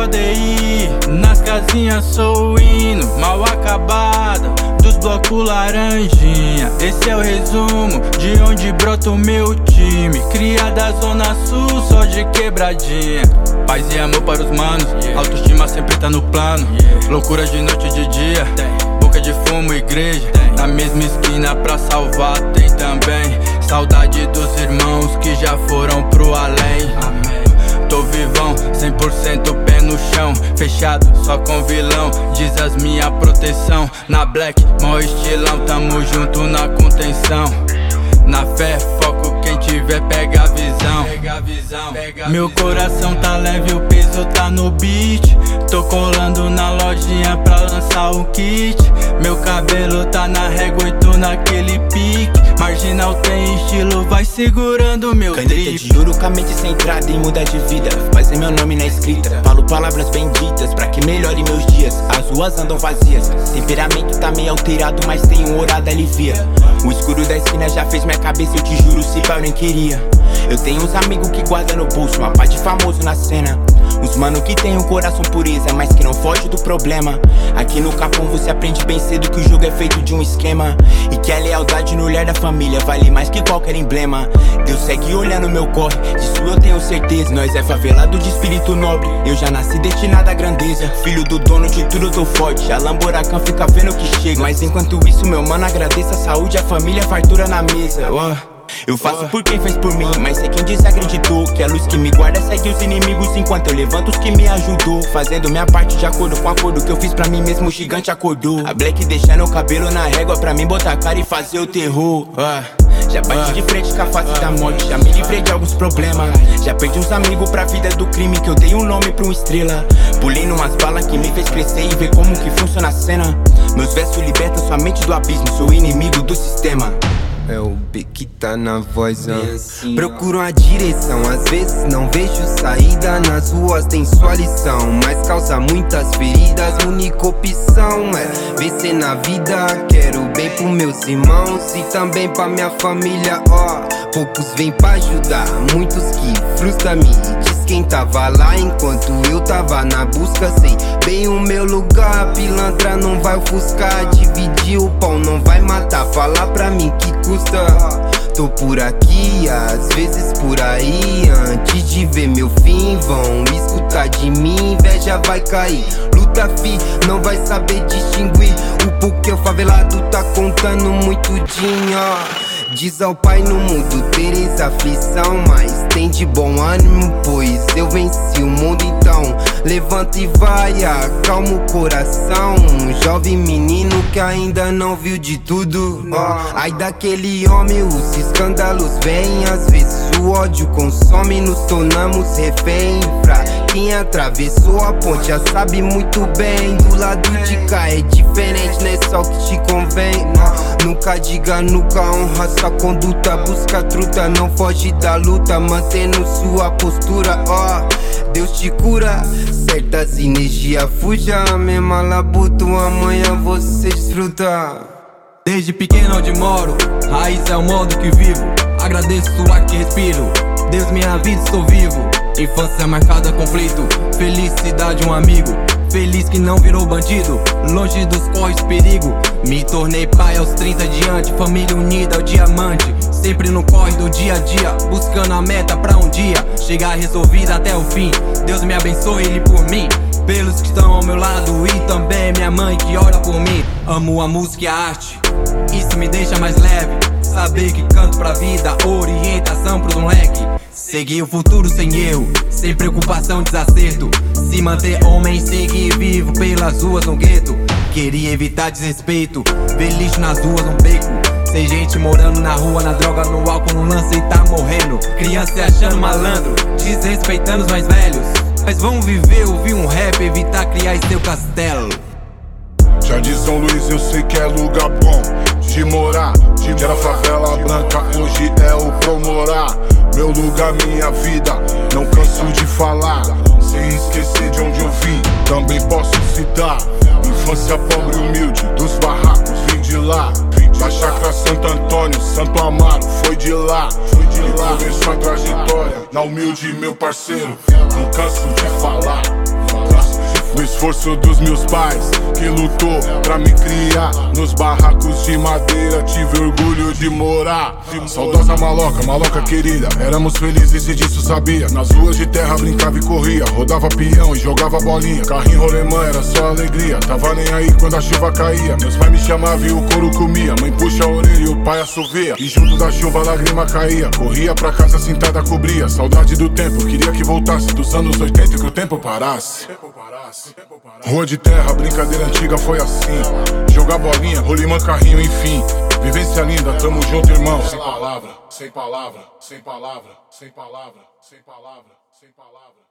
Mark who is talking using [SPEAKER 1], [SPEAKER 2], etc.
[SPEAKER 1] ODI, nas casinhas sou o hino, mal acabada dos blocos laranjinha. Esse é o resumo de onde brota o meu time. Cria da zona sul, só de quebradinha. Paz e amor para os manos, autoestima sempre tá no plano. Loucura de noite e de dia, boca de fumo, igreja. Na mesma esquina pra salvar tem também saudade dos irmãos que já foram pro além. Tô vivão, 100% pé no chão, fechado só com vilão, diz as minha proteção. Na black, mó estilão, tamo junto na contenção. Na fé, foco, quem tiver pega a visão. Meu coração tá leve, o peso tá no beat. Tô colando na lojinha pra lançar o kit. Meu cabelo tá na régua e tô naquele pique. Marginal tem estilo, vai segurando meu
[SPEAKER 2] Caneta
[SPEAKER 1] drip.
[SPEAKER 2] de ouro com a mente centrada em mudar de vida, fazer meu nome na escrita. Falo palavras benditas pra que melhore meus dias. As ruas andam vazias, temperamento tá meio alterado, mas tenho orado alivia. O escuro da esquina já fez minha cabeça, eu te juro, se pá eu nem queria. Eu tenho uns amigos que guardam no bolso, uma pá de famoso na cena. Uns mano que tem um coração pureza, mas que não foge do problema. Aqui no Capão você aprende bem cedo que o jogo é feito de um esquema, e que a lealdade no olhar da família vale mais que qualquer emblema. Deus segue olhando meu corre, disso eu tenho certeza. Nós é favelado de espírito nobre, eu já nasci destinado à grandeza. Filho do dono de tudo, eu tô forte, a Lamborghini fica vendo que chega. Mas enquanto isso meu mano agradeça a saúde, a família, a fartura na mesa. Eu faço por quem fez por mim, mas sei quem desacreditou. Que a luz que me guarda segue os inimigos, enquanto eu levanto os que me ajudou. Fazendo minha parte de acordo com o acordo que eu fiz pra mim mesmo, o gigante acordou. A black deixando o cabelo na régua pra mim botar a cara e fazer o terror. Já bati de frente com a face da morte, já me livrei de alguns problemas. Já perdi uns amigos pra vida do crime, que eu dei um nome pra uma estrela. Pulei numas balas que me fez crescer e ver como que funciona a cena. Meus versos libertam sua mente do abismo, sou inimigo do sistema.
[SPEAKER 3] É o B que tá na voz, assim, procuro a direção, às vezes não vejo saída. Nas ruas tem sua lição, mas causa muitas feridas. Única opção é vencer na vida. Quero bem pros meus irmãos e também pra minha família, poucos vêm pra ajudar, muitos que frustram-me. Diz quem tava lá enquanto eu tava na busca. Sei bem o meu lugar, pilantra não vai ofuscar. Dividir o pão não vai matar, falar pra mim que custa. Tô por aqui, às vezes por aí. Antes de ver meu fim, vão escutar de mim, inveja vai cair. Luta fi, não vai saber distinguir o porquê o favelado tá contando muito dinheiro. Diz ao pai no mundo tereis aflição, mas tem de bom ânimo, pois eu venci o mundo. Então levanta e vai, acalma o coração. Um jovem menino que ainda não viu de tudo. Ai daquele homem, os escândalos vêm. Às vezes o ódio consome, nos tornamos refém. Pra quem atravessou a ponte já sabe muito bem. Do lado de cá é diferente, não é só o que te convém. Nunca diga nunca, honra sua conduta. Busca truta, não foge da luta, mantendo sua postura. Deus te cura, certas energias fuja. A mesma labuta, amanhã você desfruta.
[SPEAKER 1] Desde pequeno onde moro, raiz é o modo que vivo. Agradeço o ar que respiro, Deus minha vida estou vivo. Infância marcada a conflito, felicidade um amigo. Feliz que não virou bandido, longe dos corres perigo. Me tornei pai aos 30 diante, família unida ao diamante. Sempre no corre do dia a dia, buscando a meta pra um dia chegar resolvida até o fim. Deus me abençoe, Ele por mim, pelos que estão ao meu lado e também minha mãe que ora por mim. Amo a música e a arte, isso me deixa mais leve. Saber que canto pra vida, orientação pros moleque. Seguir o futuro sem erro, sem preocupação, desacerto. Se manter homem, seguir vivo pelas ruas no gueto. Queria evitar desrespeito, ver lixo nas ruas no beco. Tem gente morando na rua, na droga, no álcool, no lance e tá morrendo. Criança se achando malandro, desrespeitando os mais velhos. Mas vão viver, ouvir um rap, evitar criar em seu castelo.
[SPEAKER 4] Jardim São Luís eu sei que é lugar bom de morar. Que era favela branca, hoje é o Promorar. Meu lugar, minha vida, não canso de falar. Sem esquecer de onde eu vim, também posso citar. Infância pobre e humilde, dos barracos vim de lá. Da chácara Santo Antônio, Santo Amaro, foi de lá. E começou a trajetória, na humilde meu parceiro. Não canso de falar. No esforço dos meus pais, que lutou pra me criar. Nos barracos de madeira tive orgulho de morar. Saudosa maloca, maloca querida, éramos felizes e disso sabia. Nas ruas de terra brincava e corria, rodava peão e jogava bolinha. Carrinho rolemã era só alegria, tava nem aí quando a chuva caía. Meus pais me chamavam e o couro comia, mãe puxa a orelha e o pai assovia. E junto da chuva a lágrima caía, corria pra casa sentada cobria. Saudade do tempo, queria que voltasse dos anos 80 e que o tempo parasse. Rua de terra, brincadeira antiga foi assim. Jogar bolinha, rolimã, carrinho, enfim. Vivência linda, tamo junto, irmão. Sem palavra, sem palavra, sem palavra, sem palavra, sem palavra, sem palavra.